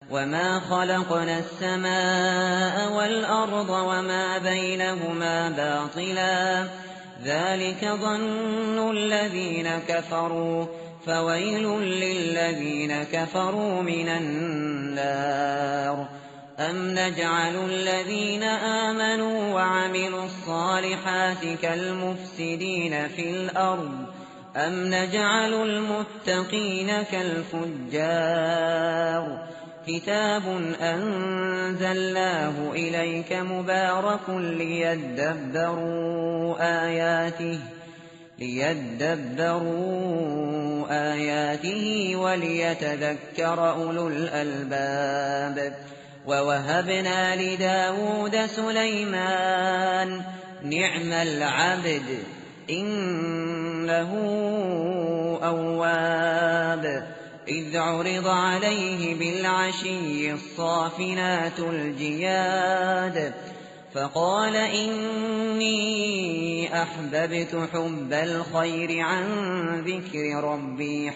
وما خلقنا السماء والأرض وما بينهما باطلا ذلك ظن الذين كفروا فويل للذين كفروا من النار أم نجعل الذين آمنوا وعملوا الصالحات كالمفسدين في الأرض أم نجعل المتقين كالفجار كتاب أنزلناه إليك مبارك ليدبروا آياته وليتذكر أولو الألباب ووهبنا لداود سليمان نعم العبد إنه أواب إذ عرض عليه بالعشي الصافنات الجياد فقال إني أحببت حب الخير عن ذكر ربي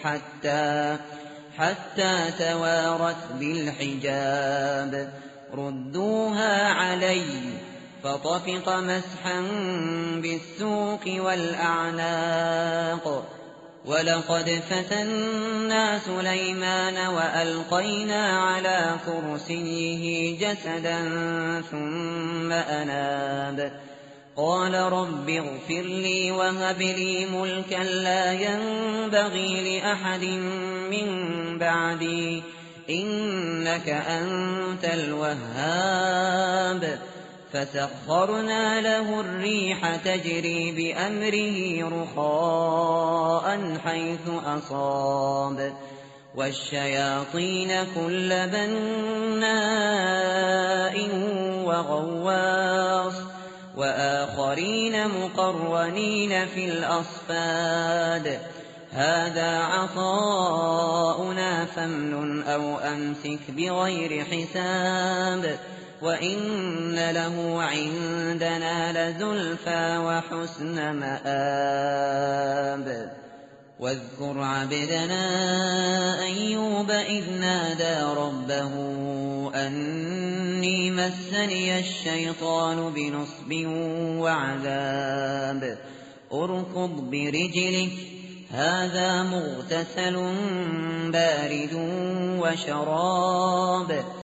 حتى توارت بالحجاب ردوها علي فطفق مسحا بالسوق والأعناق ولقد فتنا سليمان وألقينا على كرسيه جسدا ثم أناب قال رب اغفر لي وهب لي ملكا لا ينبغي لأحد من بعدي إنك أنت الوهاب فسخرنا له الريح تجري بأمره رخاء حيث أصاب والشياطين كل بناء وغواص وآخرين مقرنين في الأصفاد هذا عطاؤنا فامنن أو أمسك بغير حساب وإن له عندنا لزلفى وحسن مآب واذكر عبدنا أيوب إذ نادى ربه أني مسني الشيطان بنصب وعذاب اركض برجلك هذا مغتسل بارد وشراب